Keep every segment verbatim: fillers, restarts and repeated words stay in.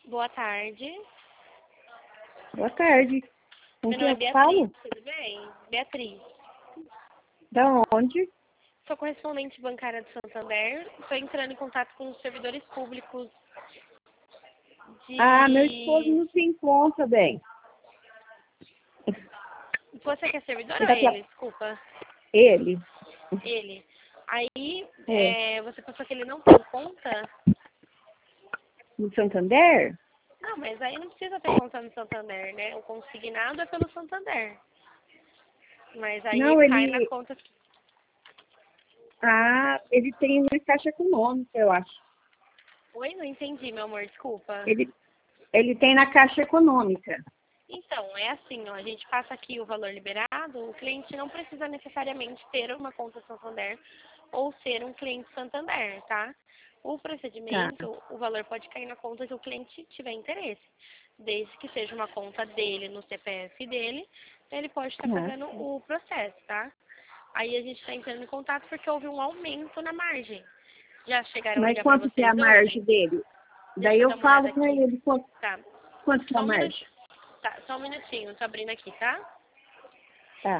Boa tarde. Boa tarde. Com Meu quem nome é eu Beatriz, falo? tudo bem? Beatriz. Da onde? Sou correspondente bancária do Santander. Estou entrando em contato com os servidores públicos de... Ah, meu esposo não se encontra bem. Você que é servidor ou Daqui a... ele? Desculpa. Ele. Ele. Aí, É. é, você pensou que ele não tem conta? No Santander? Não, mas aí não precisa ter conta no Santander, né? O consignado é pelo Santander. Mas aí Não, cai na ele... conta... Ah, ele tem uma caixa econômica, eu acho. Oi, não entendi, meu amor, desculpa. Ele, ele tem na caixa econômica. Então, é assim, ó, a gente passa aqui o valor liberado, o cliente não precisa necessariamente ter uma conta Santander ou ser um cliente Santander, tá? O Tá. procedimento, o valor pode cair na conta que o cliente tiver interesse. Desde que seja uma conta dele, no C P F dele, ele pode estar Ah, fazendo o processo, tá? Aí a gente está entrando em contato porque houve um aumento na margem. Já chegaram a mas ligar para quanto que é a vocês margem hoje? dele? Daí Deixa eu eu dar uma olhada falo pra aqui. ele quanto, Tá. quanto que é Só a um margem. minutinho. Tá, só um minutinho, tô abrindo aqui, tá? Tá.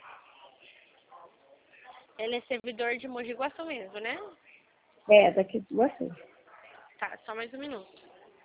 Ele é servidor de Mogi Guaçu mesmo, né? É, daqui de você. Tá, só mais um minuto.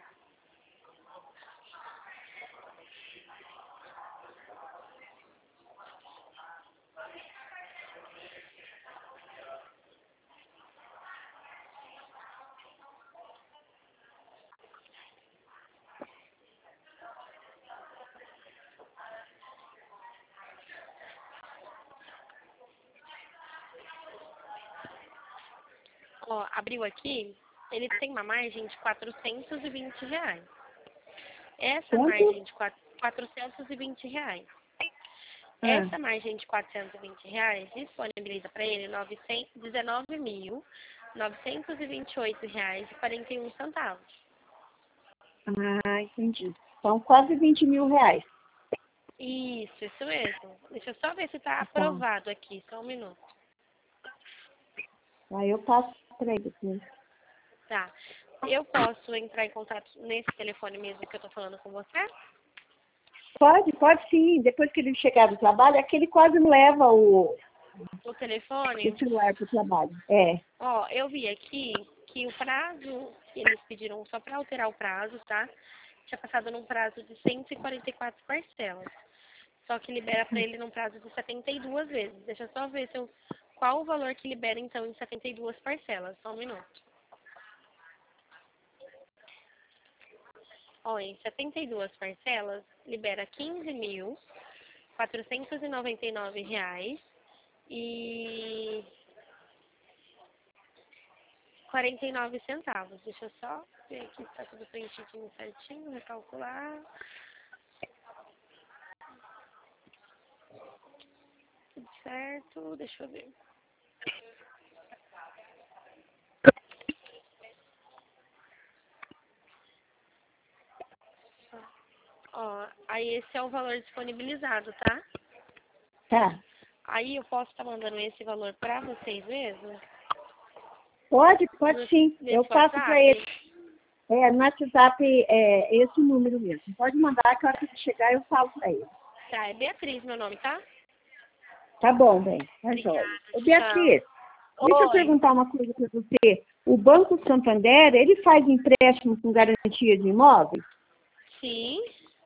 Ó, abriu aqui, ele tem uma margem de quatrocentos e vinte reais. Essa Quanto? margem de quatro- quatrocentos e vinte reais. Ah, Essa margem de quatrocentos e vinte reais disponibiliza para ele dezenove mil novecentos e vinte e oito reais e quarenta e um centavos. ah, entendi. São quase vinte mil reais. Isso, isso mesmo. Deixa eu só ver se está Tá. aprovado aqui, só um minuto. Aí eu passo pra ele. Assim. Tá. Eu posso entrar em contato nesse telefone mesmo que eu tô falando com você? Pode, pode sim. Depois que ele chegar do trabalho, é que ele quase não leva o, O o telefone? celular para o trabalho. É. Ó, eu vi aqui que o prazo que eles pediram só para alterar o prazo, tá? Tinha passado num prazo de cento e quarenta e quatro parcelas. Só que libera para ele num prazo de setenta e duas vezes. Deixa eu só ver se eu, qual o valor que libera então em setenta e duas parcelas. Só um minuto. Ó, em setenta e duas parcelas, libera quinze mil quatrocentos e noventa e nove reais e quarenta e nove centavos. Deixa eu só ver aqui se tá tudo preenchidinho certinho, recalcular. Tudo certo, deixa eu ver. Ó, aí esse é o valor disponibilizado, tá? Tá. Aí eu posso estar mandando esse valor pra vocês mesmo? Pode, pode No- sim. Eu Nesse passo para ele. WhatsApp? É, no WhatsApp é esse número mesmo. Pode mandar que a hora que ele chegar eu falo para ele. Tá, é Beatriz meu nome, tá? Tá bom, bem. Tá Obrigada, jóia. Ô, tchau. Beatriz, deixa eu Oi. perguntar uma coisa para você. O Banco Santander, ele faz empréstimo com garantia de imóvel? Sim.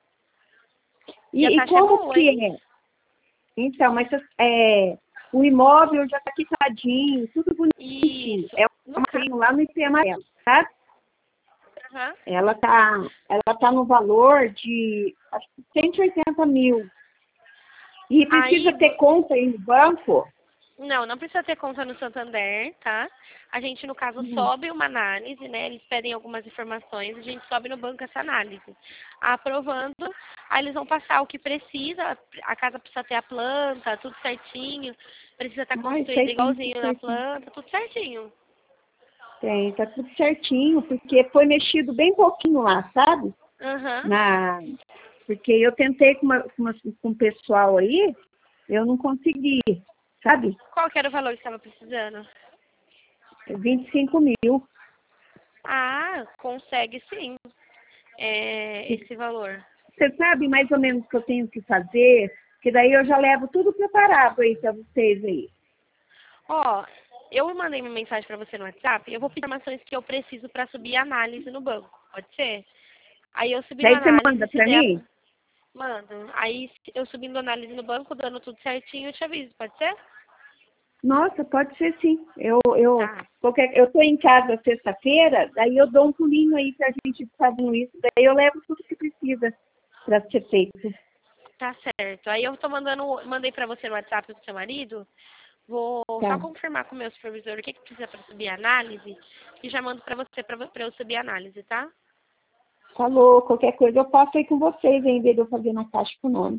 E E, a e taxa é como boa, que hein? é? Então, mas é, o imóvel já está quitadinho, tudo bonitinho. Isso. É No uma caso. tem lá no I P amarelo, tá? Aham. Ela tá, ela tá no valor de acho que cento e oitenta mil. E precisa Aí, ter conta aí no banco? não, não precisa ter conta no Santander, tá? A gente, no caso, Hum. sobe uma análise, né? Eles pedem algumas informações, a gente sobe no banco essa análise. Aprovando, aí eles vão passar o que precisa, a casa precisa ter a planta, tudo certinho, precisa estar Ai, construída sei, tem tudo igualzinho na certinho. planta, tudo certinho. Tem, tá tudo certinho, porque foi mexido bem pouquinho lá, sabe? Aham. Na, porque eu tentei com, uma, com, uma, com um pessoal aí, eu não consegui, sabe? Qual que era o valor que estava precisando? vinte e cinco mil. Ah, consegue sim. é, esse valor. Você sabe mais ou menos o que eu tenho que fazer? Que daí eu já levo tudo preparado aí para vocês aí. Ó, eu mandei uma mensagem para você no WhatsApp. Eu vou pedir informações que eu preciso para subir a análise no banco. Pode ser? Aí eu subi Daí a você análise. manda Se para der, mim? mando. Aí eu subindo a análise no banco, dando tudo certinho, eu te aviso. Pode ser? Nossa, pode ser sim. Eu eu Tá. qualquer, eu tô em casa sexta-feira, daí eu dou um pulinho aí pra gente fazendo isso. Daí eu levo tudo que precisa para ser feito. Tá certo. Aí eu tô mandando, mandei pra você no WhatsApp do seu marido. Vou só Tá. confirmar com o meu supervisor o que, que precisa pra subir a análise. E já mando pra você, pra, pra eu subir a análise, tá? Falou, qualquer coisa eu passo aí com vocês, em vez de eu fazer na caixa com o nome.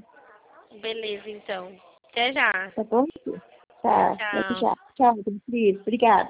Beleza, então. Até já. Tá bom? Tá, até Tchau. já. Tchau, Beatriz. Obrigada.